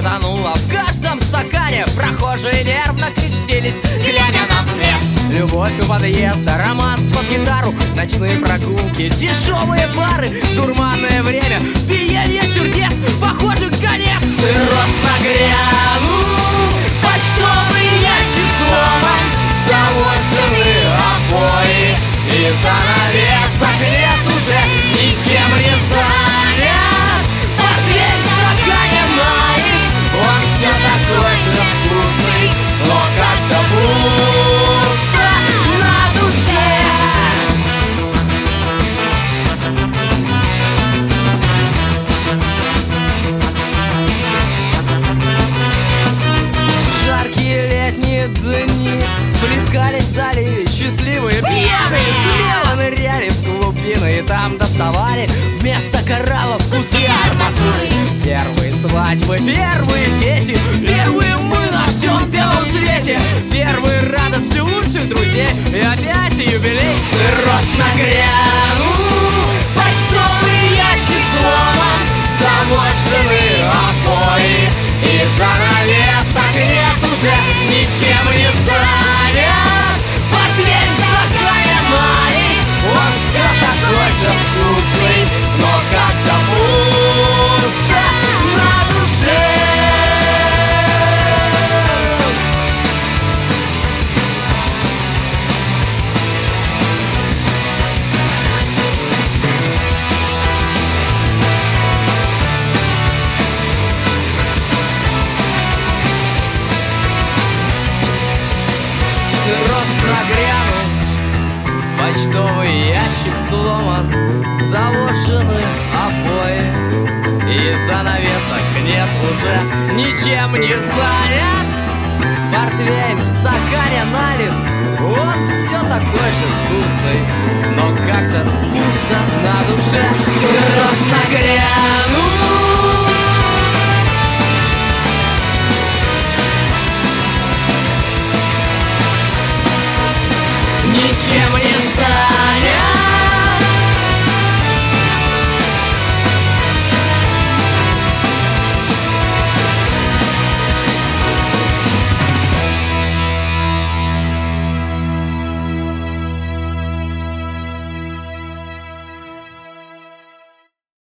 тонула в каждом стакане. Прохожие нервно крестились, глядя нам вслед. Любовь у подъезда, романс под гитару, ночные прогулки, дешевые бары, дурманное время, биение сердец, похоже, конец. Сырос нагрянул, почтовый ящик сломан, заложены обои, и занавесок нет уже, ничем не занят. Портвейн в стакане налит, он все такой же вкусный, но как-то пусто на душе. Жаркие летние дни плескались в заливе, счастливые, пьяные, смело ныряли в глубины и там доставали вместо кораллов куски арматуры. Первые свадьбы, первые дети, первые мы на всем белом свете, первые радости лучших друзей и опять юбилей. Сырос нагрянул, почтовый ящик сломан, заложены обои, и занавесок нет уже, ничем не занят. Портвейн в стакане налит, он все такой же вкусный, но как-то пусто на душе. Сырос нагрянул, почтовый ящик сломан, заложены обои, и занавесок нет уже, ничем не занят. Портвейн в стакане налит, он все такой же вкусный, но как-то пусто на душе. Сырос нагрянул, ничем не занят.